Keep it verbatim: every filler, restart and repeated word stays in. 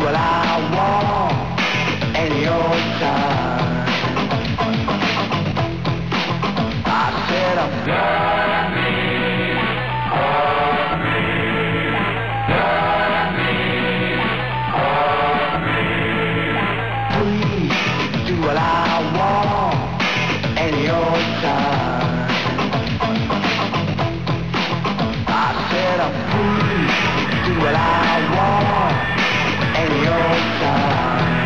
what I want in your time. I said I'm love me, hold me, love me, hold me. Please do what I want in your time. I said I'm free, do what I want in your time.